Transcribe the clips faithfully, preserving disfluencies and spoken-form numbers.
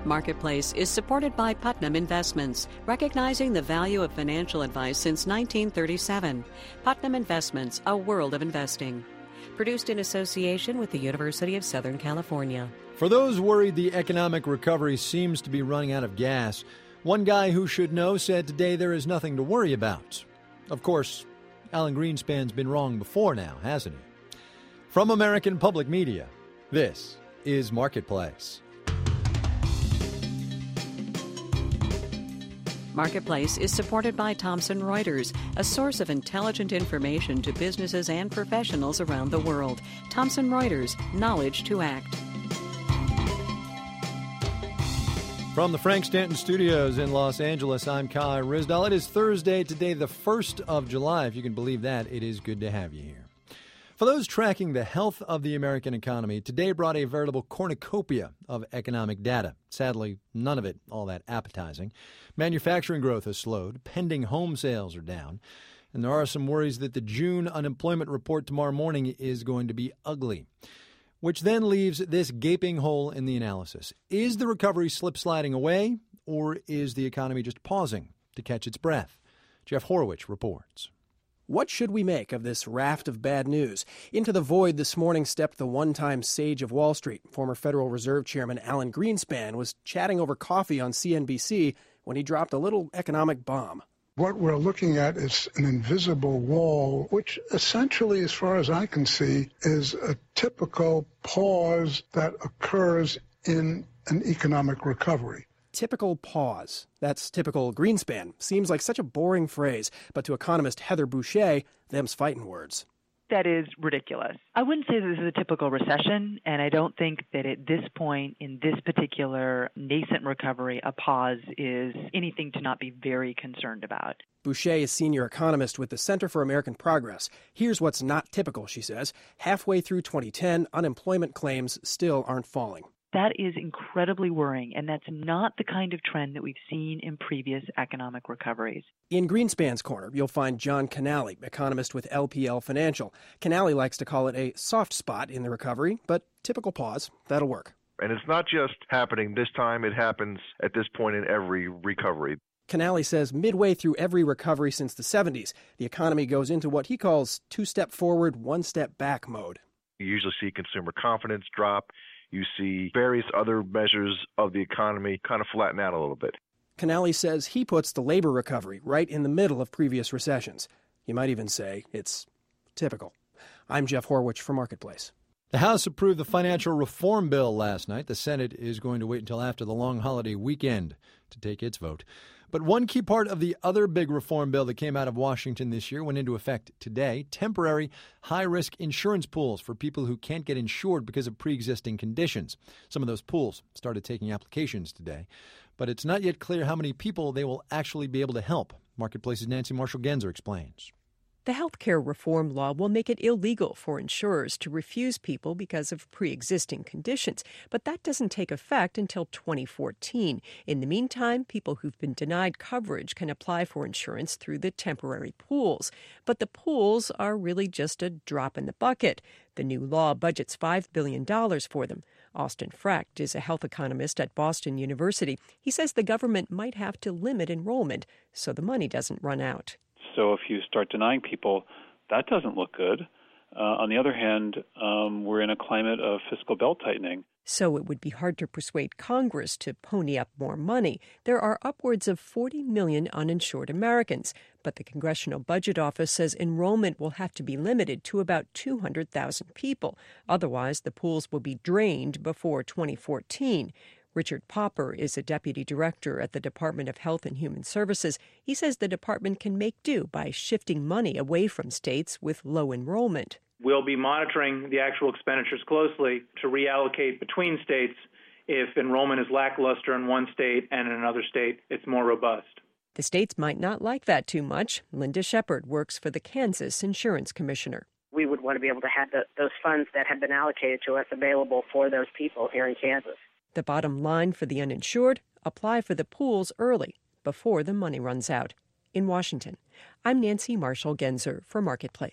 Marketplace is supported by Putnam Investments, recognizing the value of financial advice since nineteen thirty-seven. Putnam Investments, a world of investing. Produced in association with the University of Southern California. For those worried the economic recovery seems to be running out of gas, one guy who should know said today there is nothing to worry about. Of course, Alan Greenspan's been wrong before now, hasn't he? From American Public Media, this is Marketplace. Marketplace is supported by Thomson Reuters, a source of intelligent information to businesses and professionals around the world. Thomson Reuters, knowledge to act. From the Frank Stanton Studios in Los Angeles, I'm Kai Ryssdal. It is Thursday, today the first of July. If you can believe that, it is good to have you here. For those tracking the health of the American economy, today brought a veritable cornucopia of economic data. Sadly, none of it all that appetizing. Manufacturing growth has slowed. Pending home sales are down. And there are some worries that the June unemployment report tomorrow morning is going to be ugly. Which then leaves this gaping hole in the analysis. Is the recovery slip-sliding away, or is the economy just pausing to catch its breath? Jeff Horowitz reports. What should we make of this raft of bad news? Into the void this morning stepped the one-time sage of Wall Street. Former Federal Reserve Chairman Alan Greenspan was chatting over coffee on C N B C when he dropped a little economic bomb. What we're looking at is an invisible wall, which essentially, as far as I can see, is a typical pause that occurs in an economic recovery. Typical pause. That's typical Greenspan. Seems like such a boring phrase, but to economist Heather Boushey, them's fighting words. That is ridiculous. I wouldn't say this is a typical recession, and I don't think that at this point in this particular nascent recovery, a pause is anything to not be very concerned about. Boushey is senior economist with the Center for American Progress. Here's what's not typical, she says. Halfway through twenty ten, unemployment claims still aren't falling. That is incredibly worrying, and that's not the kind of trend that we've seen in previous economic recoveries. In Greenspan's corner, you'll find John Canale, economist with L P L Financial. Canale likes to call it a soft spot in the recovery, but typical pause, that'll work. And it's not just happening this time, it happens at this point in every recovery. Canale says midway through every recovery since the seventies, the economy goes into what he calls two-step forward, one-step back mode. You usually see consumer confidence drop. You see various other measures of the economy kind of flatten out a little bit. Canale says he puts the labor recovery right in the middle of previous recessions. You might even say it's typical. I'm Jeff Horowitz for Marketplace. The House approved the financial reform bill last night. The Senate is going to wait until after the long holiday weekend to take its vote. But one key part of the other big reform bill that came out of Washington this year went into effect today. Temporary high-risk insurance pools for people who can't get insured because of pre-existing conditions. Some of those pools started taking applications today. But it's not yet clear how many people they will actually be able to help. Marketplace's Nancy Marshall-Genzer explains. The health care reform law will make it illegal for insurers to refuse people because of pre-existing conditions, but that doesn't take effect until twenty fourteen. In the meantime, people who've been denied coverage can apply for insurance through the temporary pools. But the pools are really just a drop in the bucket. The new law budgets five billion dollars for them. Austin Frecht is a health economist at Boston University. He says the government might have to limit enrollment so the money doesn't run out. So if you start denying people, that doesn't look good. Uh, on the other hand, um, we're in a climate of fiscal belt-tightening. So it would be hard to persuade Congress to pony up more money. There are upwards of forty million uninsured Americans, but the Congressional Budget Office says enrollment will have to be limited to about two hundred thousand people. Otherwise, the pools will be drained before twenty fourteen. Richard Popper is a deputy director at the Department of Health and Human Services. He says the department can make do by shifting money away from states with low enrollment. We'll be monitoring the actual expenditures closely to reallocate between states if enrollment is lackluster in one state and in another state it's more robust. The states might not like that too much. Linda Shepard works for the Kansas Insurance Commissioner. We would want to be able to have the, those funds that have been allocated to us available for those people here in Kansas. The bottom line for the uninsured, apply for the pools early, before the money runs out. In Washington, I'm Nancy Marshall-Genzer for Marketplace.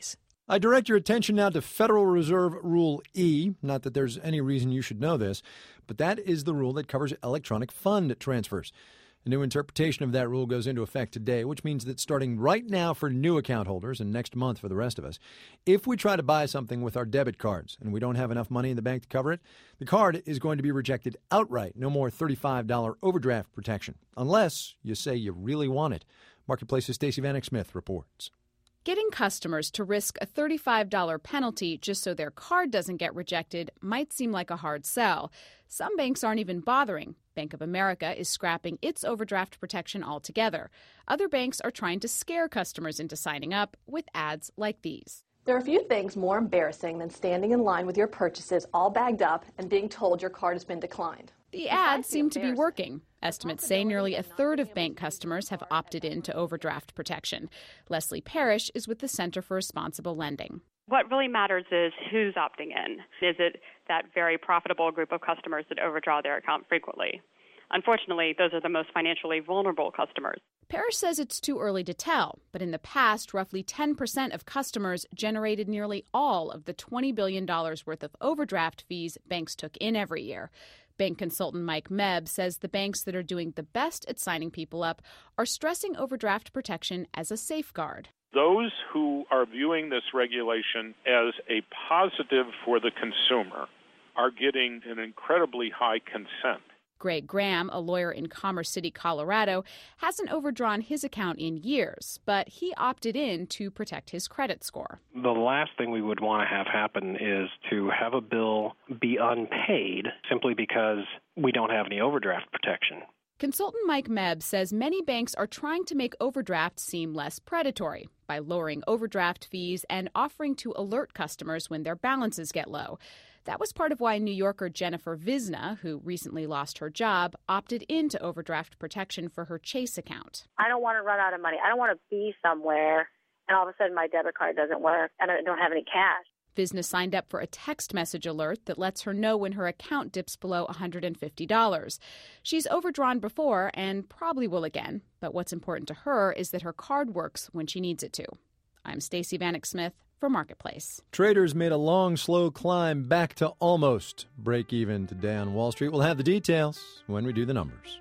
I direct your attention now to Federal Reserve Rule E. Not that there's any reason you should know this, but that is the rule that covers electronic fund transfers. A new interpretation of that rule goes into effect today, which means that starting right now for new account holders and next month for the rest of us, if we try to buy something with our debit cards and we don't have enough money in the bank to cover it, the card is going to be rejected outright. No more thirty-five dollars overdraft protection, unless you say you really want it. Marketplace's Stacey Vanek Smith reports. Getting customers to risk a thirty-five dollars penalty just so their card doesn't get rejected might seem like a hard sell. Some banks aren't even bothering. Bank of America is scrapping its overdraft protection altogether. Other banks are trying to scare customers into signing up with ads like these. There are a few things more embarrassing than standing in line with your purchases all bagged up and being told your card has been declined. The ads seem to be working. Estimates say nearly a third of bank customers have opted in to overdraft protection. Leslie Parrish is with the Center for Responsible Lending. What really matters is who's opting in. Is it that very profitable group of customers that overdraw their account frequently? Unfortunately, those are the most financially vulnerable customers. Parrish says it's too early to tell, but in the past, roughly ten percent of customers generated nearly all of the twenty billion dollars worth of overdraft fees banks took in every year. Bank consultant Mike Mebb says the banks that are doing the best at signing people up are stressing overdraft protection as a safeguard. Those who are viewing this regulation as a positive for the consumer are getting an incredibly high consent. Greg Graham, a lawyer in Commerce City, Colorado, hasn't overdrawn his account in years, but he opted in to protect his credit score. The last thing we would want to have happen is to have a bill be unpaid simply because we don't have any overdraft protection. Consultant Mike Mebb says many banks are trying to make overdraft seem less predatory by lowering overdraft fees and offering to alert customers when their balances get low. That was part of why New Yorker Jennifer Visna, who recently lost her job, opted into overdraft protection for her Chase account. I don't want to run out of money. I don't want to be somewhere and all of a sudden my debit card doesn't work and I don't have any cash. Visna signed up for a text message alert that lets her know when her account dips below one hundred fifty dollars. She's overdrawn before and probably will again, but what's important to her is that her card works when she needs it to. I'm Stacey Vanek Smith for Marketplace. Traders made a long, slow climb back to almost break even today on Wall Street. We'll have the details when we do the numbers.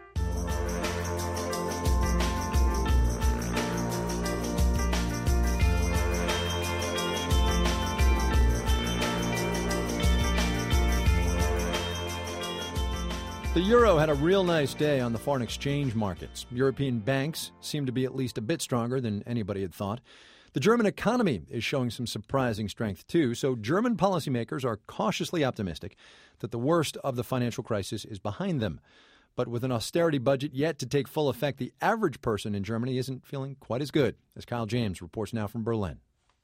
The euro had a real nice day on the foreign exchange markets. European banks seem to be at least a bit stronger than anybody had thought. The German economy is showing some surprising strength, too, so German policymakers are cautiously optimistic that the worst of the financial crisis is behind them. But with an austerity budget yet to take full effect, the average person in Germany isn't feeling quite as good, as Kyle James reports now from Berlin.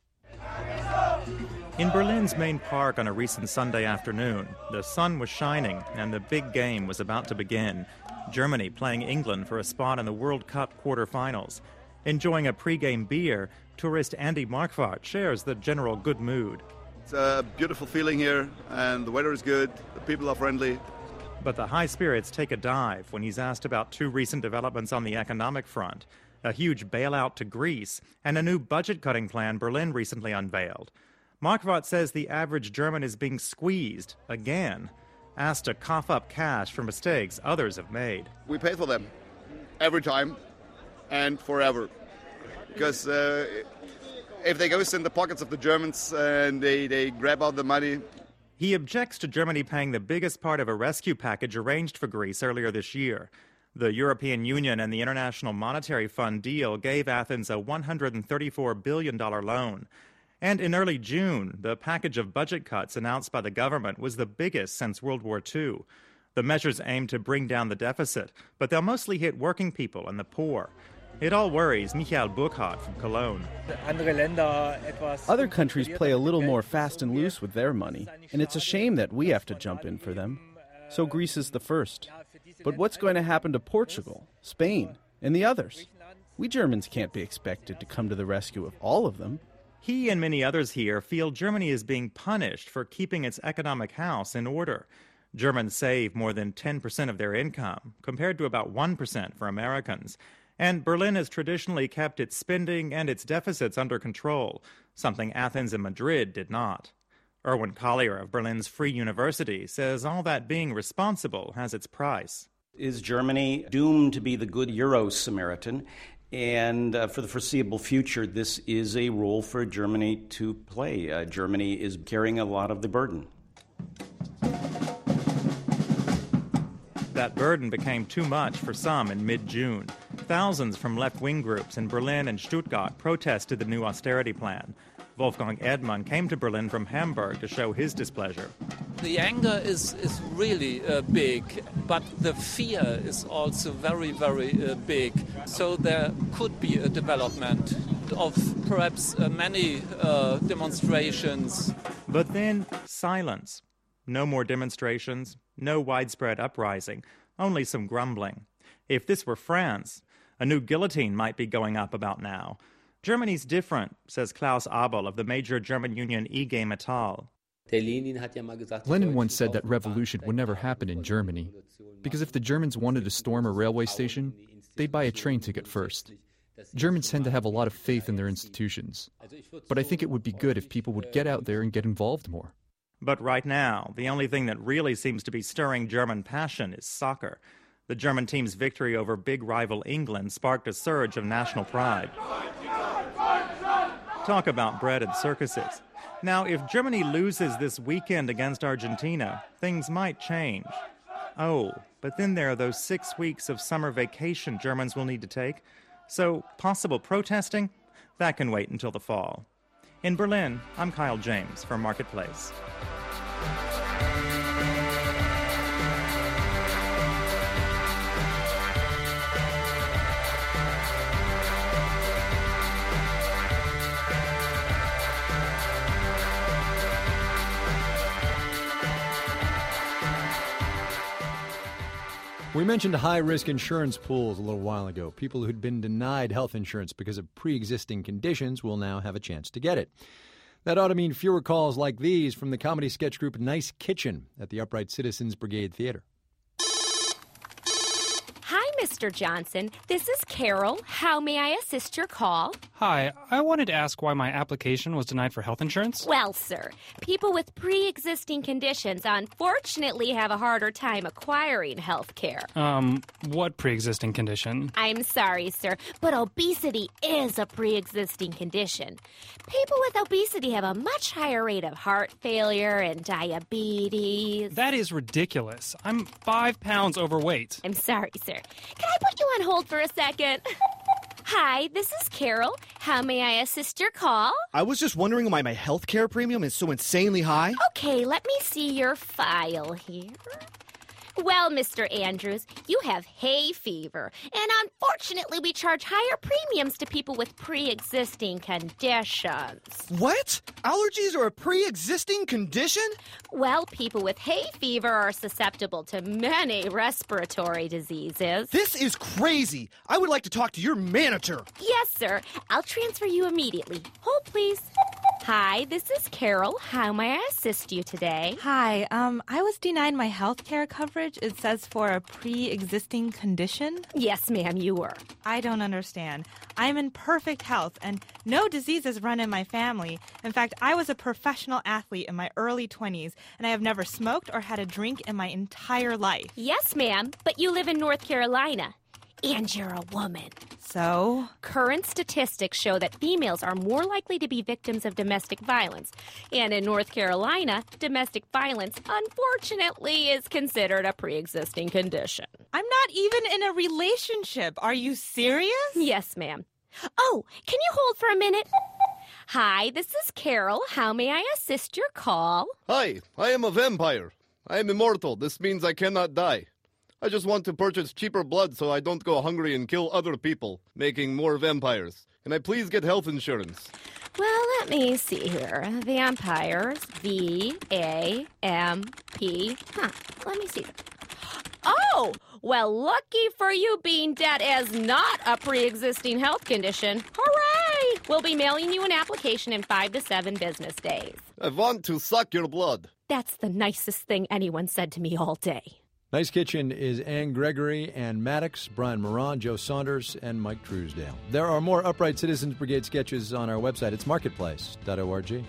In Berlin's main park on a recent Sunday afternoon, the sun was shining and the big game was about to begin. Germany playing England for a spot in the World Cup quarterfinals. Enjoying a pre-game beer, tourist Andy Marquardt shares the general good mood. It's a beautiful feeling here and the weather is good, the people are friendly. But the high spirits take a dive when he's asked about two recent developments on the economic front. A huge bailout to Greece and a new budget-cutting plan Berlin recently unveiled. Marquardt says the average German is being squeezed again, asked to cough up cash for mistakes others have made. We pay for them every time and forever. Because uh, if they go in the pockets of the Germans and they, they grab out the money. He objects to Germany paying the biggest part of a rescue package arranged for Greece earlier this year. The European Union and the International Monetary Fund deal gave Athens a one hundred thirty-four billion dollars loan. And in early June, the package of budget cuts announced by the government was the biggest since World War Two. The measures aim to bring down the deficit, but they'll mostly hit working people and the poor. It all worries Michael Burkhardt from Cologne. Other countries play a little more fast and loose with their money, and it's a shame that we have to jump in for them. So Greece is the first. But what's going to happen to Portugal, Spain, and the others? We Germans can't be expected to come to the rescue of all of them. He and many others here feel Germany is being punished for keeping its economic house in order. Germans save more than ten percent of their income, compared to about one percent for Americans. And Berlin has traditionally kept its spending and its deficits under control. something Athens and Madrid did not. Erwin Collier of Berlin's Free University says all that being responsible has its price. Is Germany doomed to be the good Euro Samaritan? And uh, for the foreseeable future, this is a role for Germany to play. Uh, Germany is carrying a lot of the burden. That burden became too much for some in mid-June. Thousands from left-wing groups in Berlin and Stuttgart protested the new austerity plan. Wolfgang Edman came to Berlin from Hamburg to show his displeasure. The anger is, is really uh, big, but the fear is also very, very uh, big. So there could be a development of perhaps uh, many uh, demonstrations. But then silence. No more demonstrations, no widespread uprising, only some grumbling. If this were France, a new guillotine might be going up about now. Germany's different, says Klaus Abel of the major German union I G Metall. Lenin once said that revolution would never happen in Germany, because if the Germans wanted to storm a railway station, they'd buy a train ticket first. Germans tend to have a lot of faith in their institutions, but I think it would be good if people would get out there and get involved more. But right now, the only thing that really seems to be stirring German passion is soccer. The German team's victory over big rival England sparked a surge of national pride. Talk about bread and circuses. Now, if Germany loses this weekend against Argentina, things might change. Oh, but then there are those six weeks of summer vacation Germans will need to take. So possible protesting? That can wait until the fall. In Berlin, I'm Kyle James for Marketplace. We mentioned high-risk insurance pools a little while ago. People who'd been denied health insurance because of pre-existing conditions will now have a chance to get it. That ought to mean fewer calls like these from the comedy sketch group Nice Kitchen at the Upright Citizens Brigade Theater. Hi, Mister Johnson. This is Carol. How may I assist your call? Hi, I wanted to ask why my application was denied for health insurance. Well, sir, people with pre-existing conditions unfortunately have a harder time acquiring health care. Um, what pre-existing condition? I'm sorry, sir, but obesity is a pre-existing condition. People with obesity have a much higher rate of heart failure and diabetes. That is ridiculous. I'm five pounds overweight. I'm sorry, sir. Can I put you on hold for a second? Hi, this is Carol. How may I assist your call? I was just wondering why my health care premium is so insanely high. Okay, let me see your file here. Well, Mister Andrews, you have hay fever, and unfortunately we charge higher premiums to people with pre-existing conditions. What? Allergies are a pre-existing condition? Well, people with hay fever are susceptible to many respiratory diseases. This is crazy. I would like to talk to your manager. Yes, sir. I'll transfer you immediately. Hold, please. Hi, this is Carol. How may I assist you today? Hi, um, I was denied my health care coverage. It says for a pre-existing condition. Yes, ma'am, you were. I don't understand. I'm in perfect health, and no diseases run in my family. In fact, I was a professional athlete in my early twenties, and I have never smoked or had a drink in my entire life. Yes, ma'am, but you live in North Carolina, and you're a woman. So? Current statistics show that females are more likely to be victims of domestic violence. And in North Carolina, domestic violence, unfortunately, is considered a pre-existing condition. I'm not even in a relationship. Are you serious? Yes, ma'am. Oh, can you hold for a minute? Hi, this is Carol. How may I assist your call? Hi, I am a vampire. I am immortal. This means I cannot die. I just want to purchase cheaper blood so I don't go hungry and kill other people, making more vampires. Can I please get health insurance? Well, let me see here. Vampires, V A M P. Huh, let me see. Oh, well, lucky for you, being debt is not a pre-existing health condition. Hooray! We'll be mailing you an application in five to seven business days. I want to suck your blood. That's the nicest thing anyone said to me all day. Nice Kitchen is Ann Gregory, Ann Maddox, Brian Moran, Joe Saunders, and Mike Truesdale. There are more Upright Citizens Brigade sketches on our website. It's marketplace dot org.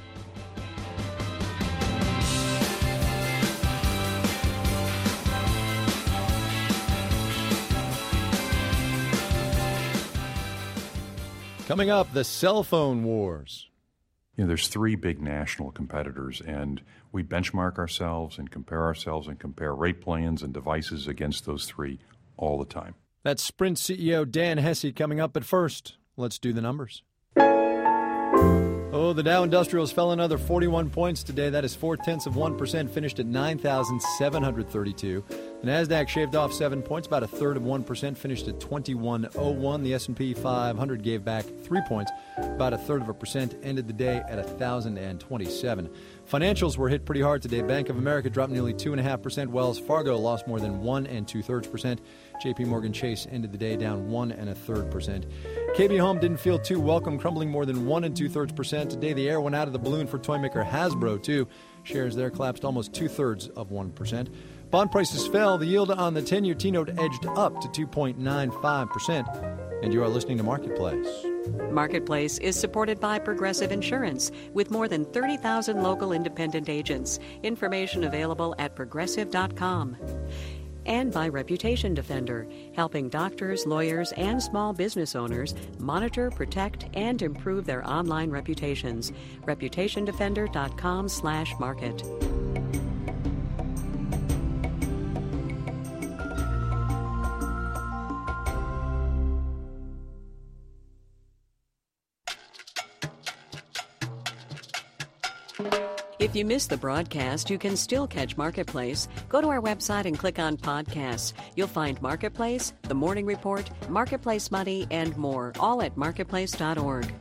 Coming up, the cell phone wars. You know, there's three big national competitors, and we benchmark ourselves and compare ourselves and compare rate plans and devices against those three all the time. That's Sprint C E O Dan Hesse coming up. But first, let's do the numbers. Oh, the Dow Industrials fell another forty-one points today. That is four-tenths of one percent, finished at nine thousand seven hundred thirty-two. The NASDAQ shaved off seven points, about a third of one percent, finished at twenty-one oh one. The S and P five hundred gave back three points, about a third of a percent, ended the day at one thousand twenty-seven. Financials were hit pretty hard today. Bank of America dropped nearly two point five percent. Wells Fargo lost more than one and two-thirds percent. J P Morgan Chase ended the day down one and a third percent. K B Home didn't feel too welcome, crumbling more than one and two-thirds percent. Today, the air went out of the balloon for toymaker Hasbro, too. Shares there collapsed almost two-thirds of one percent. Bond prices fell. The yield on the ten-year T-note edged up to two point nine five percent. And you are listening to Marketplace. Marketplace is supported by Progressive Insurance, with more than thirty thousand local independent agents. Information available at progressive dot com. And by Reputation Defender, helping doctors, lawyers, and small business owners monitor, protect, and improve their online reputations. reputation defender dot com slash market. If you missed the broadcast, you can still catch Marketplace. Go to our website and click on podcasts. You'll find Marketplace, The Morning Report, Marketplace Money, and more, all at marketplace dot org.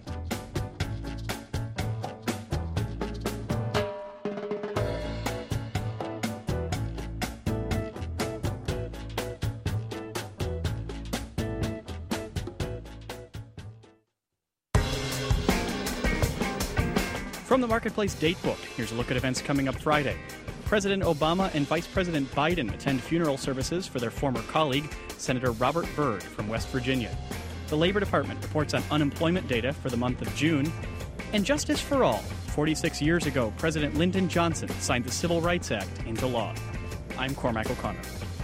From the Marketplace Datebook, here's a look at events coming up Friday. President Obama and Vice President Biden attend funeral services for their former colleague, Senator Robert Byrd from West Virginia. The Labor Department reports on unemployment data for the month of June. And justice for all. forty-six years ago, President Lyndon Johnson signed the Civil Rights Act into law. I'm Cormac O'Connor.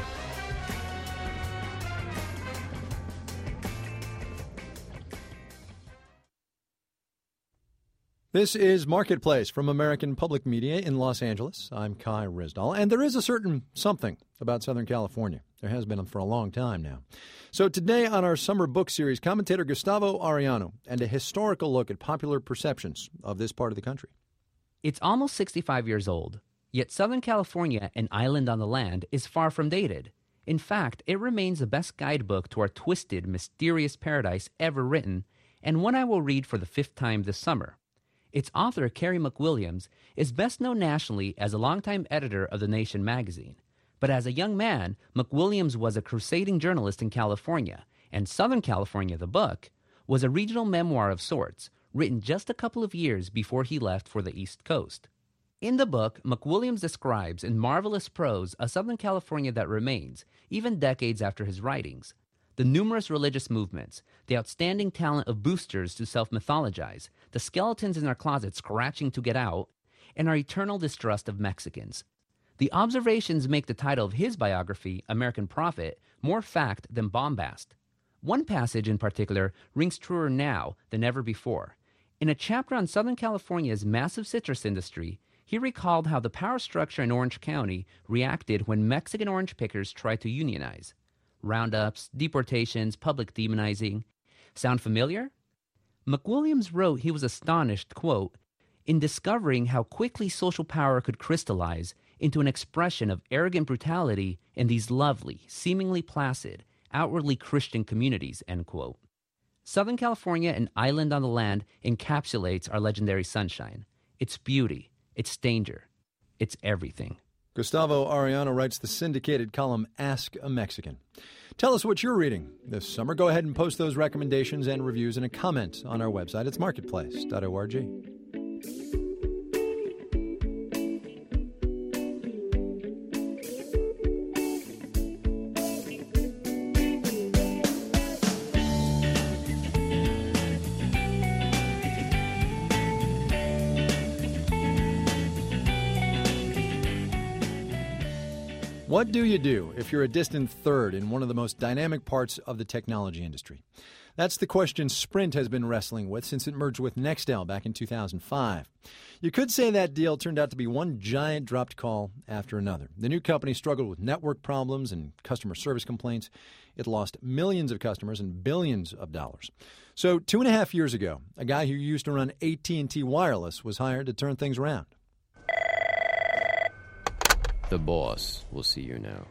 This is Marketplace from American Public Media in Los Angeles. I'm Kai Ryssdal, and there is a certain something about Southern California. There has been for a long time now. So today on our summer book series, commentator Gustavo Arellano and a historical look at popular perceptions of this part of the country. It's almost sixty-five years old, yet Southern California, an island on the land, is far from dated. In fact, it remains the best guidebook to our twisted, mysterious paradise ever written, and one I will read for the fifth time this summer. Its author, Carey McWilliams, is best known nationally as a longtime editor of The Nation magazine. But as a young man, McWilliams was a crusading journalist in California, and Southern California, the book, was a regional memoir of sorts, written just a couple of years before he left for the East Coast. In the book, McWilliams describes in marvelous prose a Southern California that remains, even decades after his writings. The numerous religious movements, the outstanding talent of boosters to self-mythologize, the skeletons in our closets scratching to get out, and our eternal distrust of Mexicans. The observations make the title of his biography, American Prophet, more fact than bombast. One passage in particular rings truer now than ever before. In a chapter on Southern California's massive citrus industry, he recalled how the power structure in Orange County reacted when Mexican orange pickers tried to unionize. Roundups, deportations, public demonizing. Sound familiar? McWilliams wrote he was astonished, quote, in discovering how quickly social power could crystallize into an expression of arrogant brutality in these lovely, seemingly placid, outwardly Christian communities, end quote. Southern California, an island on the land, encapsulates our legendary sunshine, its beauty, its danger, its everything. Gustavo Arellano writes the syndicated column Ask a Mexican. Tell us what you're reading this summer. Go ahead and post those recommendations and reviews in a comment on our website. It's marketplace dot org. What do you do if you're a distant third in one of the most dynamic parts of the technology industry? That's the question Sprint has been wrestling with since it merged with Nextel back in two thousand five. You could say that deal turned out to be one giant dropped call after another. The new company struggled with network problems and customer service complaints. It lost millions of customers and billions of dollars. So two and a half years ago, a guy who used to run A T and T Wireless was hired to turn things around. The boss will see you now.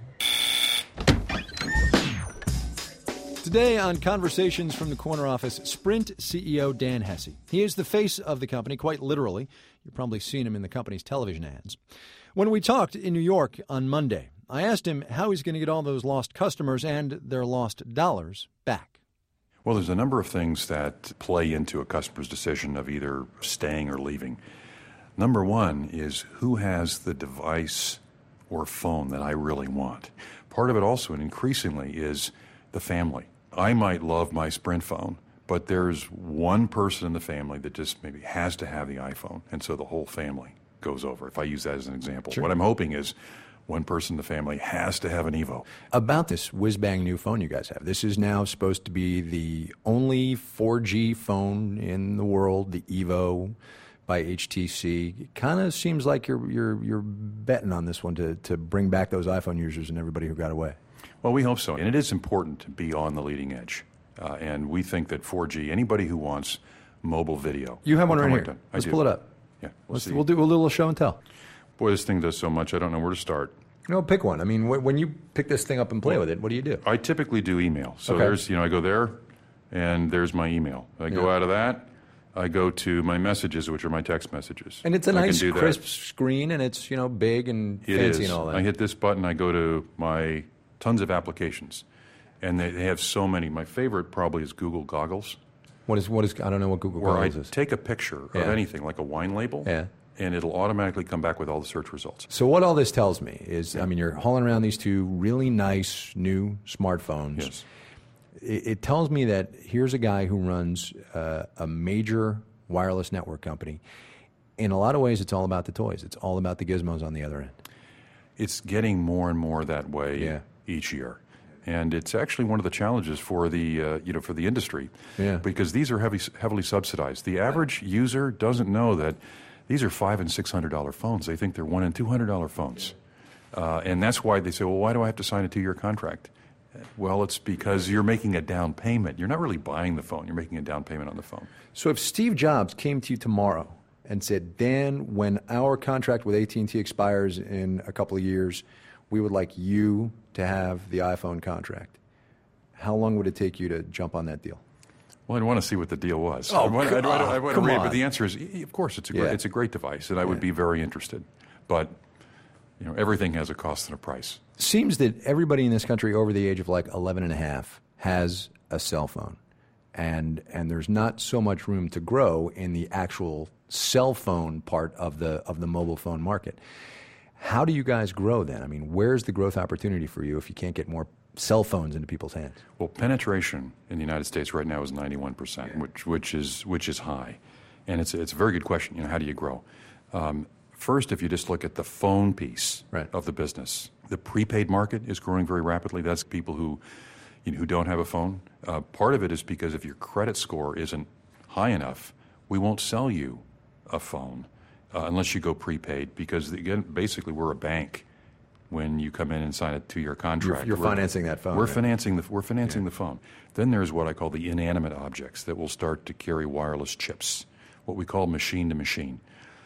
Today on Conversations from the Corner Office, Sprint C E O Dan Hesse. He is the face of the company, quite literally. You've probably seen him in the company's television ads. When we talked in New York on Monday, I asked him how he's going to get all those lost customers and their lost dollars back. Well, there's a number of things that play into a customer's decision of either staying or leaving. Number one is who has the device or phone that I really want. Part of it also, and increasingly, is the family. I might love my Sprint phone, but there's one person in the family that just maybe has to have the iPhone, and so the whole family goes over, if I use that as an example. Sure. What I'm hoping is one person in the family has to have an Evo. About this whiz-bang new phone you guys have, this is now supposed to be the only four G phone in the world, the Evo by H T C. It kind of seems like you're you're you're betting on this one to, to bring back those iPhone users and everybody who got away. Well, we hope so. And it is important to be on the leading edge. Uh, and we think that four G, anybody who wants mobile video. You have one right come here. to- I Let's do. pull it up. Yeah. Let's, see. we'll do a little show and tell. Boy, this thing does so much, I don't know where to start. No, pick one. I mean, wh- when you pick this thing up and play Well, with it, what do you do? I typically do email. So Okay. there's, you know, I go there, and there's my email. I go Yeah. out of that, I go to my messages, which are my text messages. And it's a I can nice, do that. crisp screen, and it's, you know, big and It fancy is. and all that. I hit this button, I go to my tons of applications, and they, they have so many. My favorite probably is Google Goggles. What is, what is, I don't know what Google where Goggles I is. take a picture Yeah. of anything, like a wine label, Yeah. and it'll automatically come back with all the search results. So what all this tells me is, I mean, you're hauling around these two really nice new smartphones. Yes. It, it tells me that here's a guy who runs uh, a major wireless network company. In a lot of ways, it's all about the toys. It's all about the gizmos on the other end. It's getting more and more that way Yeah. each year. And it's actually one of the challenges for the uh, you know for the industry, Yeah. because these are heavy, heavily subsidized. The average user doesn't know that these are five and six hundred dollar phones. They think they're one and two hundred dollar phones, uh, and that's why they say, "Well, why do I have to sign a two year contract?" Well, it's because you're making a down payment. You're not really buying the phone. You're making a down payment on the phone. So if Steve Jobs came to you tomorrow and said, Dan, when our contract with A T and T expires in a couple of years, we would like you to have the iPhone contract, how long would it take you to jump on that deal? Well, I'd want to see what the deal was. Oh, I'd want, I'd, want- I'd want to come read it, on. but the answer is, y- of course, it's a great, Yeah. it's a great device, and I would be very interested. But you know, everything has a cost and a price. Seems that everybody in this country over the age of like eleven and a half has a cell phone. And and there's not so much room to grow in the actual cell phone part of the of the mobile phone market. How do you guys grow then? I mean, where's the growth opportunity for you if you can't get more cell phones into people's hands? Well, penetration in the United States right now is ninety-one percent, which which is which is high, and it's it's a very good question. You know, how do you grow? Um, first, if you just look at the phone piece of the business, the prepaid market is growing very rapidly. That's people who you know, who don't have a phone. Uh, part of it is because if your credit score isn't high enough, we won't sell you a phone uh, unless you go prepaid. Because again, basically, we're a bank. When you come in and sign a two-year contract, you're We're- financing that phone, We're right? financing the we're financing the phone. Then there's what I call the inanimate objects that will start to carry wireless chips, what we call machine to machine,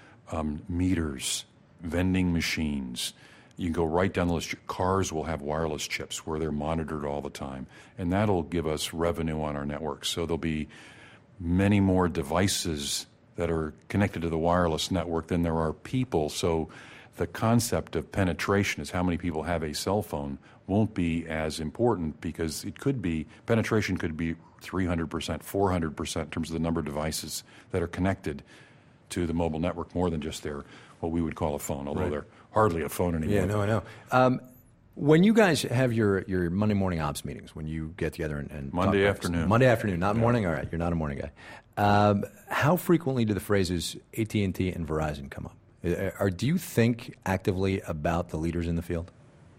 um, meters, vending machines. You can go right down the list. Cars will have wireless chips where they're monitored all the time, and that'll give us revenue on our network. So there'll be many more devices that are connected to the wireless network than there are people. So the concept of penetration is how many people have a cell phone won't be as important, because it could be, penetration could be three hundred percent, four hundred percent in terms of the number of devices that are connected to the mobile network, more than just their, what we would call a phone, although Right. they're hardly a phone anymore. Yeah, no, I know. Um, when you guys have your, your Monday morning ops meetings, when you get together and, and Monday talk- afternoon. Monday afternoon, not Yeah. morning. All right, you're not a morning guy. Um, how frequently do the phrases A T and T and Verizon come up? Uh, Or do you think actively about the leaders in the field?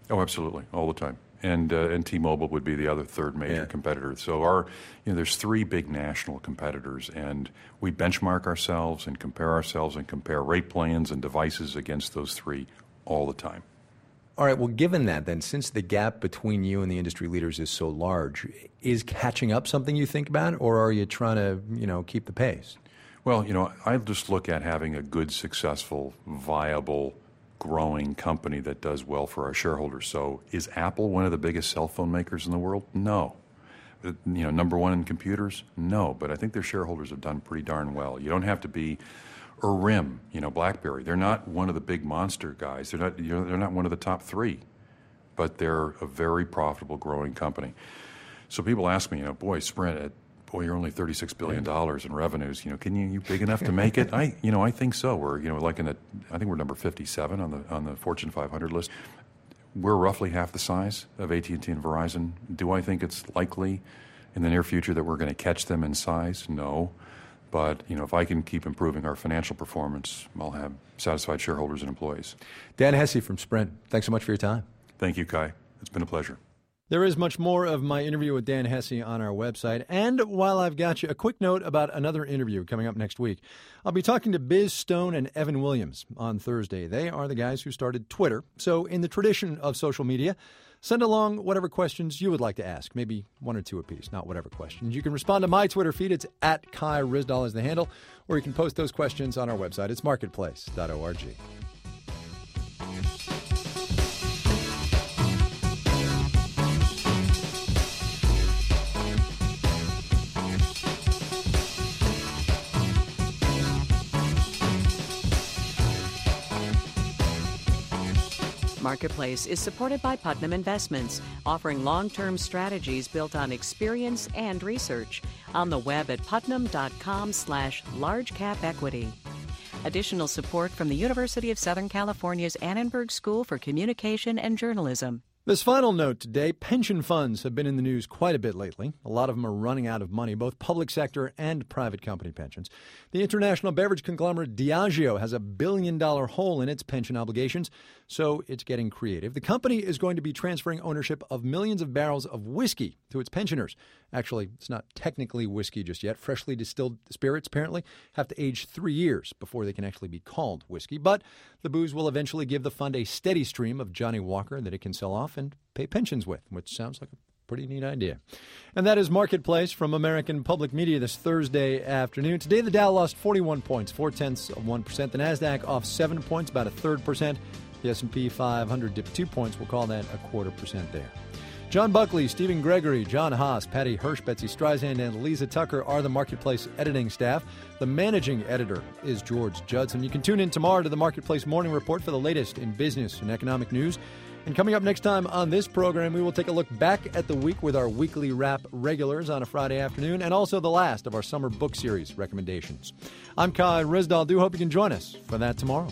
Oh, absolutely, all the time. And uh, and T-Mobile would be the other third major yeah. competitor. So our, you know, there's three big national competitors, and we benchmark ourselves and compare ourselves and compare rate plans and devices against those three all the time. All right, well, given that, then, since the gap between you and the industry leaders is so large, is catching up something you think about, or are you trying to, you know, keep the pace? Well, you know, I just look at having a good, successful, viable, growing company that does well for our shareholders. So is Apple one of the biggest cell phone makers in the world? No. You know, number one in computers? No. But I think their shareholders have done pretty darn well. You don't have to be or R I M, you know, BlackBerry. They're not one of the big monster guys. They're not, you know, they're not one of the top three, but they're a very profitable, growing company. So people ask me, you know, boy, Sprint, boy, you're only thirty-six billion dollars in revenues. You know, can you, you big enough to make it? I, you know, I think so. We're, you know, like in the, I think we're number fifty-seven on the on the Fortune five hundred list. We're roughly half the size of A T and T and Verizon. Do I think it's likely in the near future that we're going to catch them in size? No. But, you know, if I can keep improving our financial performance, I'll have satisfied shareholders and employees. Dan Hesse from Sprint, thanks so much for your time. Thank you, Kai. It's been a pleasure. There is much more of my interview with Dan Hesse on our website. And while I've got you, a quick note about another interview coming up next week. I'll be talking to Biz Stone and Evan Williams on Thursday. They are the guys who started Twitter. So in the tradition of social media, send along whatever questions you would like to ask, maybe one or two apiece, not whatever questions. You can respond to my Twitter feed. It's at Kai Ryssdal is the handle, or you can post those questions on our website. It's marketplace dot org. Marketplace is supported by Putnam Investments, offering long-term strategies built on experience and research. On the web at putnam.com slash large cap equity. Additional support from the University of Southern California's Annenberg School for Communication and Journalism. This final note today, pension funds have been in the news quite a bit lately. A lot of them are running out of money, both public sector and private company pensions. The international beverage conglomerate Diageo has a billion-dollar hole in its pension obligations, so it's getting creative. The company is going to be transferring ownership of millions of barrels of whiskey to its pensioners. Actually, it's not technically whiskey just yet. Freshly distilled spirits, apparently, have to age three years before they can actually be called whiskey. But the booze will eventually give the fund a steady stream of Johnny Walker that it can sell off and pay pensions with, which sounds like a pretty neat idea. And that is Marketplace from American Public Media this Thursday afternoon. Today, the Dow lost forty-one points, four-tenths of one percent. The NASDAQ off seven points, about a third percent. The S and P five hundred dipped two points. We'll call that a quarter percent there. John Buckley, Stephen Gregory, John Haas, Patty Hirsch, Betsy Streisand, and Lisa Tucker are the Marketplace editing staff. The managing editor is George Judson. You can tune in tomorrow to the Marketplace Morning Report for the latest in business and economic news. And coming up next time on this program, we will take a look back at the week with our weekly wrap regulars on a Friday afternoon, and also the last of our summer book series recommendations. I'm Kai Ryssdal. Do hope you can join us for that tomorrow.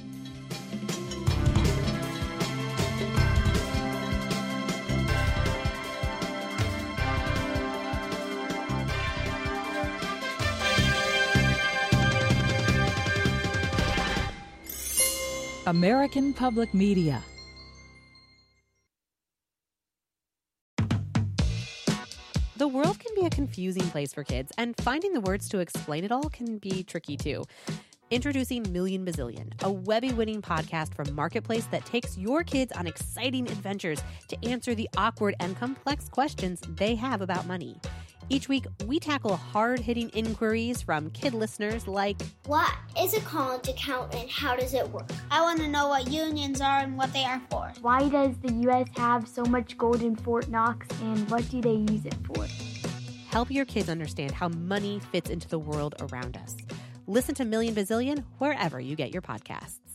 American Public Media. The world can be a confusing place for kids, and finding the words to explain it all can be tricky too. Introducing Million Bazillion, a Webby-winning podcast from Marketplace that takes your kids on exciting adventures to answer the awkward and complex questions they have about money. Each week, we tackle hard-hitting inquiries from kid listeners like, what is a college account and how does it work? I want to know what unions are and what they are for. Why does the U S have so much gold in Fort Knox and what do they use it for? Help your kids understand how money fits into the world around us. Listen to Million Bazillion wherever you get your podcasts.